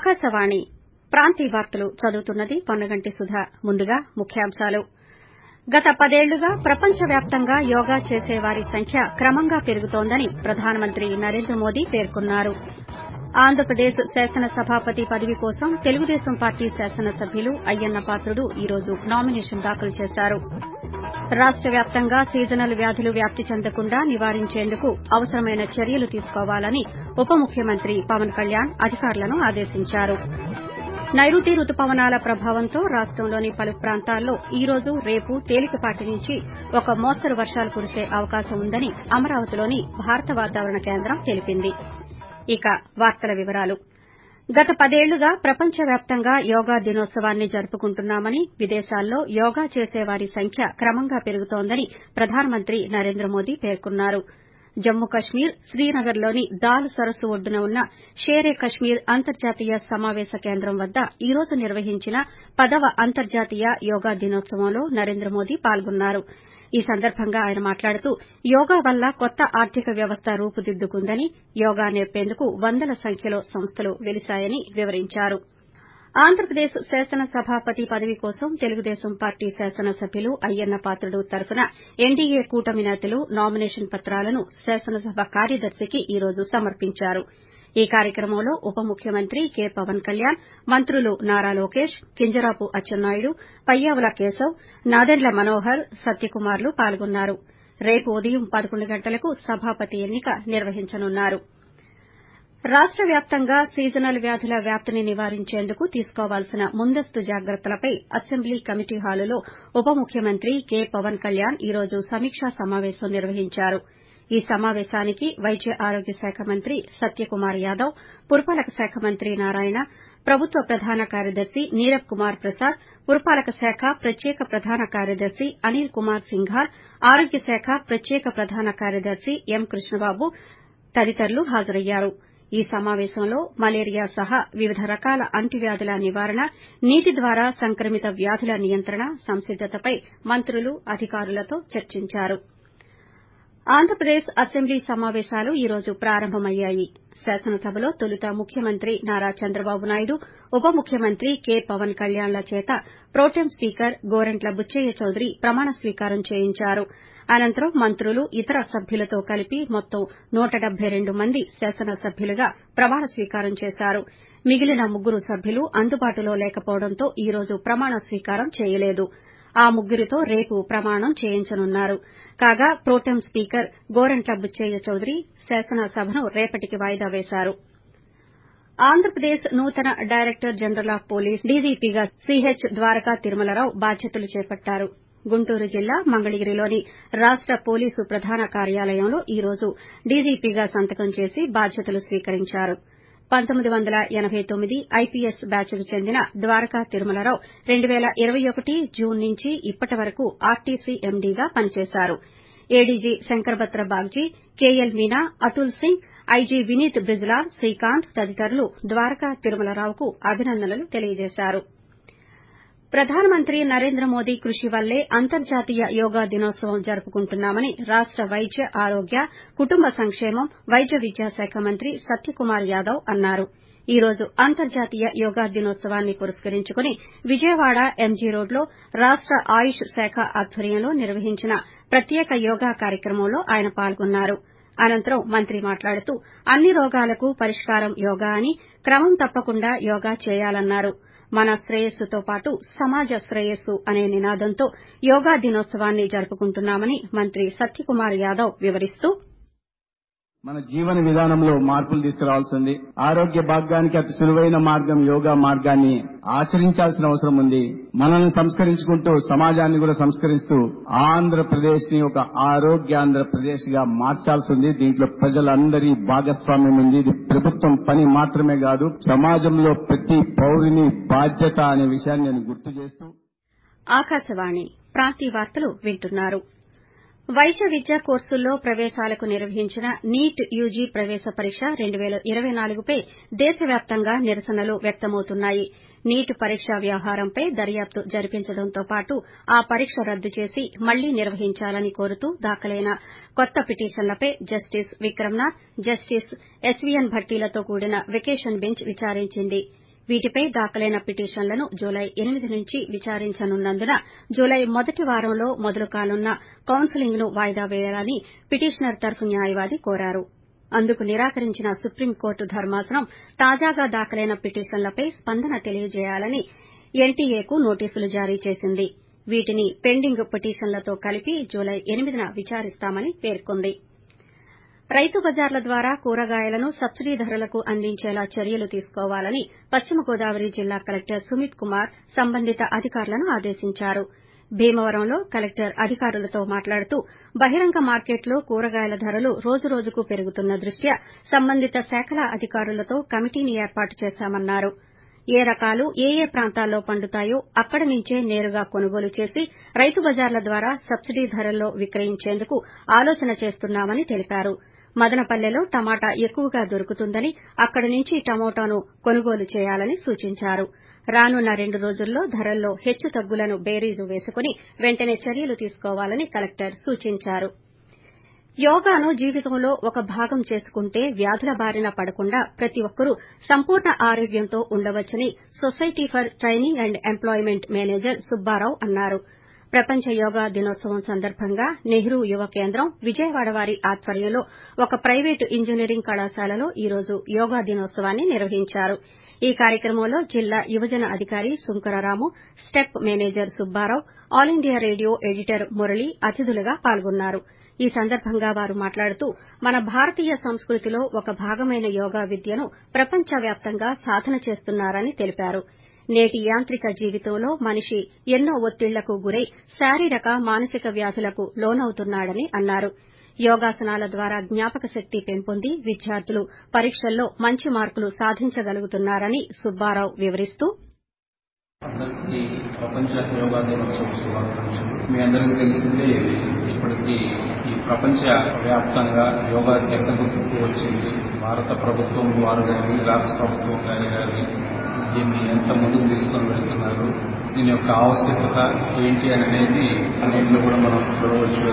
ఆకాశవాణి ప్రాంతీయ వార్తలు చదువుతున్నది పొన్నగంటి సుధ. ముందుగా ముఖ్యాంశాలు. గత 10 ఏళ్లుగా ప్రపంచవ్యాప్తంగా యోగా చేసేవారి సంఖ్య క్రమంగా పెరుగుతోందని ప్రధానమంత్రి నరేంద్ర మోదీ పేర్కొన్నారు. ఆంధ్రప్రదేశ్ శాసనసభాపతి పదవి కోసం తెలుగుదేశం పార్టీ శాసనసభ్యులు అయ్యన్న పాత్రుడు ఈ రోజు నామినేషన్ దాఖలు చేశారు. రాష్ట వ్యాప్తంగా సీజనల్ వ్యాధులు వ్యాప్తి చెందకుండా నివారించేందుకు అవసరమైన చర్యలు తీసుకోవాలని ఉప ముఖ్యమంత్రి పవన్ కళ్యాణ్ అధికారులను ఆదేశించారు. నైరుతి రుతుపవనాల ప్రభావంతో రాష్టంలోని పలు ప్రాంతాల్లో ఈ రోజు, రేపు తేలికపాటి నుంచి ఒక మోస్తరు వర్షాలు కురిసే అవకాశం ఉందని అమరావతిలోని భారత వాతావరణ కేంద్రం తెలిపింది. గత 10 ఏళ్లుగా ప్రపంచవ్యాప్తంగా యోగా దినోత్సవాన్ని జరుపుకుంటున్నామని, విదేశాల్లో యోగా చేసేవారి సంఖ్య క్రమంగా పెరుగుతోందని ప్రధానమంత్రి నరేంద్ర మోదీ పేర్కొన్నారు. జమ్మూ కశ్మీర్ శ్రీనగర్లోని దాల్ సరస్సు ఒడ్డున ఉన్న షేరే కశ్మీర్ అంతర్జాతీయ సమావేశ కేంద్రం వద్ద ఈ రోజు నిర్వహించిన 10వ అంతర్జాతీయ యోగా దినోత్సవంలో నరేంద్ర మోదీ పాల్గొన్నారు. ఈ సందర్భంగా ఆయన మాట్లాడుతూ యోగా వల్ల కొత్త ఆర్థిక వ్యవస్థ రూపుదిద్దుకుందని, యోగా నేర్పేందుకు వందల సంఖ్యలో సంస్థలు వెలిశాయని వివరించారు. ఆంధ్రప్రదేశ్ శాసనసభాపతి పదవి కోసం తెలుగుదేశం పార్టీ శాసనసభ్యులు అయ్యన్న పాత్రుడు తరఫున ఎన్డీఏ కూటమి నేతలు నామినేషన్ పత్రాలను శాసనసభ కార్యదర్శికి ఈ రోజు సమర్పించారు. ఈ కార్యక్రమంలో ఉప ముఖ్యమంత్రి కె పవన్ కళ్యాణ్, మంత్రులు నారా లోకేష్, కింజరాపు అచ్చెన్నాయుడు, పయ్యావుల కేశవ్, నాదెండ్ల మనోహర్, సత్యకుమార్లు పాల్గొన్నారు. రేపు ఉదయం 11 గంటలకు సభాపతి ఎన్నిక నిర్వహించనున్నారు. రాష్ట వ్యాప్తంగా సీజనల్ వ్యాధుల వ్యాప్తిని నివారించేందుకు తీసుకోవాల్సిన ముందస్తు జాగ్రత్తలపై అసెంబ్లీ కమిటీ హాలులో ఉప ముఖ్యమంత్రి కె పవన్ కళ్యాణ్ ఈ రోజు సమీకా సమావేశం నిర్వహించారు. ఈ సమావేశానికి వైద్య ఆరోగ్య శాఖ మంత్రి సత్యకుమార్ యాదవ్, పురపాలక శాఖ మంత్రి నారాయణ, ప్రభుత్వ ప్రధాన కార్యదర్శి నీరబ్ కుమార్ ప్రసాద్, పురపాలక శాఖ ప్రత్యేక ప్రధాన కార్యదర్శి అనిల్ కుమార్ సింఘాల్, ఆరోగ్య శాఖ ప్రత్యేక ప్రధాన కార్యదర్శి ఎం కృష్ణబాబు తదితరులు హాజరయ్యారు. ఈ సమావేశంలో మలేరియా సహా వివిధ రకాల అంటువ్యాధుల నివారణ, నీటి ద్వారా సంక్రమిత వ్యాధుల నియంత్రణ సంసిద్దతపై మంత్రులు, అధికారులతో చర్చించారు. ఆంధ్రప్రదేశ్ అసెంబ్లీ సమావేశాలు ఈ రోజు ప్రారంభమయ్యాయి. శాసనసభలో తొలుత ముఖ్యమంత్రి నారా చంద్రబాబు నాయుడు, ఉప ముఖ్యమంత్రి కె పవన్ కళ్యాణ్ల చేత ప్రోటెం స్పీకర్ గోరంట్ల బుచ్చయ్య చౌదరి ప్రమాణ స్వీకారం చేయించారు. అనంతరం మంత్రులు, ఇతర సభ్యులతో కలిపి మొత్తం 172 మంది శాసనసభ్యులుగా ప్రమాణ స్వీకారం చేశారు. మిగిలిన 3 సభ్యులు అందుబాటులో లేకపోవడంతో ఈ రోజు ప్రమాణ స్వీకారం చేయలేదు. ఆ 3 రేపు ప్రమాణం చేయించనున్నారు. కాగా ప్రోటెం స్పీకర్ గోరంట్ల బుచ్చయ్య చౌదరి శాసనసభను రేపటికి వాయిదా వేశారు. ఆంధ్రప్రదేశ్ నూతన డైరెక్టర్ జనరల్ ఆఫ్ పోలీస్ డీజీపీగా సీహెచ్ ద్వారకా తిరుమలరావు బాధ్యతలు చేపట్టారు. గుంటూరు జిల్లా మంగళగిరిలోని రాష్ట పోలీసు ప్రధాన కార్యాలయంలో ఈ రోజు డీజీపీగా సంతకం చేసి బాధ్యతలు స్వీకరించారు. 1989 ఐపీఎస్ బ్యాచ్కు చెందిన ద్వారకా తిరుమలరావు 2021 జూన్ నుంచి ఇప్పటి వరకు ఆర్టీసీ ఎండీగా పనిచేశారు. ADG Shankabrata Bagchi, KL Meena, Atul Singh, IG Vineet Brijlal, Srikanth తదితరులు ద్వారకా తిరుమలరావుకు అభినందనలు తెలియజేశారు. ప్రధానమంత్రి నరేంద్ర మోదీ కృషి వల్లే అంతర్జాతీయ యోగా దినోత్సవం జరుపుకుంటున్నామని రాష్ట వైద్య ఆరోగ్య, కుటుంబ సంక్షేమం, వైద్య విద్యాశాఖ మంత్రి సత్యకుమార్ యాదవ్ అన్నారు. ఈ రోజు అంతర్జాతీయ యోగా దినోత్సవాన్ని పురస్కరించుకుని విజయవాడ ఎంజీ రోడ్లో రాష్ట ఆయుష్ శాఖ ఆధ్వర్యంలో నిర్వహించిన ప్రత్యేక యోగా కార్యక్రమంలో ఆయన పాల్గొన్నారు. అనంతరం మంత్రి మాట్లాడుతూ అన్ని రోగాలకు పరిష్కారం యోగా అని, క్రమం తప్పకుండా యోగా చేయాలన్నారు. మన శ్రేయస్సుతో పాటు సమాజ శ్రేయస్సు అనే నినాదంతో యోగా దినోత్సవాన్ని జరుపుకుంటున్నామని మంత్రి సత్యకుమార్ యాదవ్ వివరిస్తూ మన జీవన విధానంలో మార్పులు తీసుకురావాల్సి ఉంది. ఆరోగ్య భాగ్యానికి అతి సులువైన మార్గం యోగా మార్గాన్ని ఆచరించాల్సిన అవసరం ఉంది. మనల్ని సంస్కరించుకుంటూ సమాజాన్ని కూడా సంస్కరిస్తూ ఆంధ్రప్రదేశ్ ని ఒక ఆరోగ్యాంధ్రప్రదేశ్ గా మార్చాల్సి ఉంది. దీంట్లో ప్రజలందరి భాగస్వామ్యం ఉంది. ఇది ప్రభుత్వం పని మాత్రమే కాదు, సమాజంలో ప్రతి పౌరుని బాధ్యత అనే విషయాన్ని నేను గుర్తు చేస్తూ. ఆకాశవాణి ప్రాంతీయ వార్తలు వింటున్నారు. వైద్య విద్యా కోర్సుల్లో ప్రవేశాలకు నిర్వహించిన నీట్ యూజీ ప్రవేశ పరీక్ష 2024పై దేశవ్యాప్తంగా నిరసనలు వ్యక్తమవుతున్నాయి. నీట్ పరీక్ష వ్యవహారంపై దర్యాప్తు జరిపించడంతో పాటు ఆ పరీక్ష రద్దు చేసి మళ్లీ నిర్వహించాలని కోరుతూ దాఖలైన కొత్త పిటిషన్లపై జస్టిస్ విక్రమ్నాథ్, జస్టిస్ ఎస్వీఎన్ భట్టీలతో కూడిన వెకేషన్ బెంచ్ విచారించింది. వీటిపై దాఖలైన పిటిషన్లను జూలై 8 నుంచి విచారించనున్నందున జూలై మొదటి వారంలో మొదలు కానున్న కౌన్సెలింగ్ను వాయిదా వేయాలని పిటిషనర్ తరఫు న్యాయవాది కోరారు. అందుకు నిరాకరించిన సుప్రీంకోర్టు ధర్మాసనం తాజాగా దాఖలైన పిటిషన్లపై స్పందన తెలియజేయాలని ఎన్టీఏకు నోటీసులు జారీ చేసింది. వీటిని పెండింగ్ పిటిషన్లతో కలిపి జూలై 8న విచారిస్తామని పేర్కొంది. రైతు బజార్ల ద్వారా కూరగాయలను సబ్సిడీ ధరలకు అందించేలా చర్యలు తీసుకోవాలని పశ్చిమ గోదావరి జిల్లా కలెక్టర్ సుమిత్ కుమార్ సంబంధిత అధికారులను ఆదేశించారు. భీమవరంలో కలెక్టర్ అధికారులతో మాట్లాడుతూ బహిరంగ మార్కెట్లో కూరగాయల ధరలు రోజురోజుకు పెరుగుతున్న దృష్ట్యా సంబంధిత శాఖల అధికారులతో కమిటీని ఏర్పాటు చేశామన్నారు. ఏ రకాలు ఏ ప్రాంతాల్లో పండుతాయో అక్కడి నుంచే నేరుగా కొనుగోలు చేసి రైతు బజార్ల ద్వారా సబ్సిడీ ధరల్లో విక్రయించేందుకు ఆలోచన చేస్తున్నామని తెలిపారు. మదనపల్లెలో టమాటా ఎక్కువగా దొరుకుతుందని అక్కడి నుంచి టమోటాను కొనుగోలు చేయాలని సూచించారు. రానున్న 2 రోజుల్లో ధరల్లో హెచ్చుతగ్గులను బేరీజు వేసుకుని వెంటనే చర్యలు తీసుకోవాలని కలెక్టర్ సూచించారు. యోగాను జీవితంలో ఒక భాగం చేసుకుంటే వ్యాధుల బారిన పడకుండా ప్రతి ఒక్కరూ సంపూర్ణ ఆరోగ్యంతో ఉండవచ్చని society for training and employment manager Subba Rao అన్నారు. ప్రపంచ యోగా దినోత్సవం సందర్భంగా నెహ్రూ యువ కేంద్రం విజయవాడ వారి ఆధ్వర్యంలో ఒక ప్రైవేటు ఇంజనీరింగ్ కళాశాలలో ఈ రోజు యోగా దినోత్సవాన్ని నిర్వహించారు. ఈ కార్యక్రమంలో జిల్లా యువజన అధికారి Sunkara Ramu, STEP manager Subba Rao, All India Radio editor Murali అతిథులుగా పాల్గొన్నారు. ఈ సందర్భంగా వారు మాట్లాడుతూ మన భారతీయ సంస్కృతిలో ఒక భాగమైన యోగా విద్యను ప్రపంచ వ్యాప్తంగా సాధన చేస్తున్నారని తెలిపారు. నేటి యాంత్రిక జీవితంలో మనిషి ఎన్నో ఒత్తిళ్లకు గురై శారీరక, మానసిక వ్యాధులకు లోనవుతున్నాడని అన్నారు. యోగాసనాల ద్వారా జ్ఞాపక శక్తి పెంపొంది విద్యార్థులు పరీక్షల్లో మంచి మార్కులు సాధించగలుగుతున్నారని సుబ్బారావు వివరిస్తూ అందరికీ ప్రపంచ యోగా దినోత్సవ శుభాకాంక్షలు. మీ అందరికీ తెలిసిందే ఇప్పటికీ ఈ ప్రపంచ వ్యాప్తంగా యోగా ఎంత గుర్తుకు వచ్చింది. భారత ప్రభుత్వం వారు కానీ రాష్ట్ర ప్రభుత్వం కానీ దీన్ని ఎంత ముందుకు తీసుకొని వెళ్తున్నారు, దీని యొక్క ఆవశ్యకత ఏంటి అనేది అన్నింటిలో కూడా మనం చూడవచ్చు.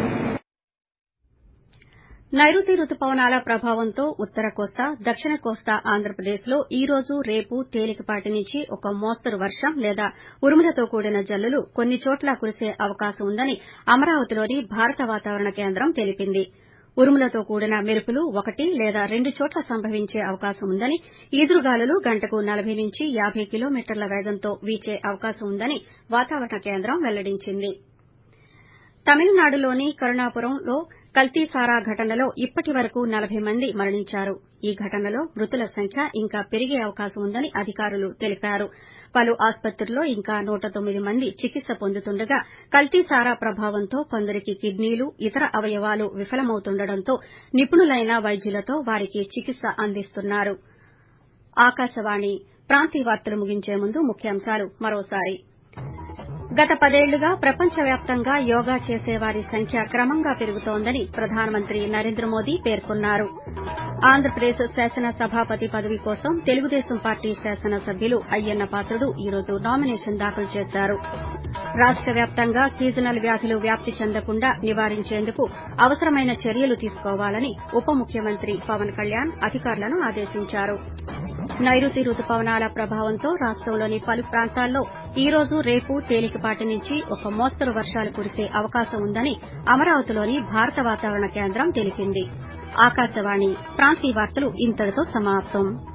నైరుతి రుతుపవనాల ప్రభావంతో ఉత్తర కోస్తా, దక్షిణ కోస్తా ఆంధ్రప్రదేశ్లో ఈ రోజు, రేపు తేలికపాటి నుంచి ఒక మోస్తరు వర్షం లేదా ఉరుములతో కూడిన జల్లులు కొన్ని చోట్ల కురిసే అవకాశం ఉందని అమరావతిలోని భారత వాతావరణ కేంద్రం తెలిపింది. ఉరుములతో కూడిన మెరుపులు 1 లేదా 2 చోట్ల సంభవించే అవకాశం ఉందని, ఈదురుగాలులు గంటకు 40 నుంచి 50 కిలోమీటర్ల వేగంతో వీచే అవకాశం ఉందని వాతావరణ కేంద్రం వెల్లడించింది. తమిళనాడులోని కరుణాపురంలో కల్తీ సారా ఘటనలో ఇప్పటి వరకు 40 మంది మరణించారు. ఈ ఘటనలో మృతుల సంఖ్య ఇంకా పెరిగే అవకాశం ఉందని అధికారులు తెలిపారు. పలు ఆసుపత్రుల్లో ఇంకా 109 మంది చికిత్స పొందుతుండగా కల్తీ సారా ప్రభావంతో కొందరికి కిడ్నీలు, ఇతర అవయవాలు విఫలమవుతుండటంతో నిపుణులైన వైద్యులతో వారికి చికిత్స అందిస్తున్నారు. ఆకాశవాణి ప్రాంతీయ వార్తలు ముగించే ముందు ముఖ్యాంశాలు మరోసారి. గత 10 ఏళ్లుగా ప్రపంచవ్యాప్తంగా యోగా చేసేవారి సంఖ్య క్రమంగా పెరుగుతోందని ప్రధానమంత్రి నరేంద్ర మోదీ పేర్కొన్నారు. ఆంధ్రప్రదేశ్ శాసన సభాపతి పదవి కోసం తెలుగుదేశం పార్టీ శాసనసభ్యులు అయ్యన్న పాత్రుడు ఈ రోజు నామినేషన్ దాఖలు చేశారు. రాష్ట వ్యాప్తంగా సీజనల్ వ్యాధులు వ్యాప్తి చెందకుండా నివారించేందుకు అవసరమైన చర్యలు తీసుకోవాలని ఉప ముఖ్యమంత్రి పవన్ కళ్యాణ్ అధికారులను ఆదేశించారు. నైరుతి రుతుపవనాల ప్రభావంతో రాష్టంలోని పలు ప్రాంతాల్లో ఈ రోజు, రేపు తేలికపాటి నుంచి ఒక మోస్తరు వర్షాలు కురిసే అవకాశం ఉందని అమరావతిలోని భారత వాతావరణ కేంద్రం తెలిపింది. ఆకాశవాణి ప్రాంతీయ వార్తలు ఇంతటితో సమాప్తం.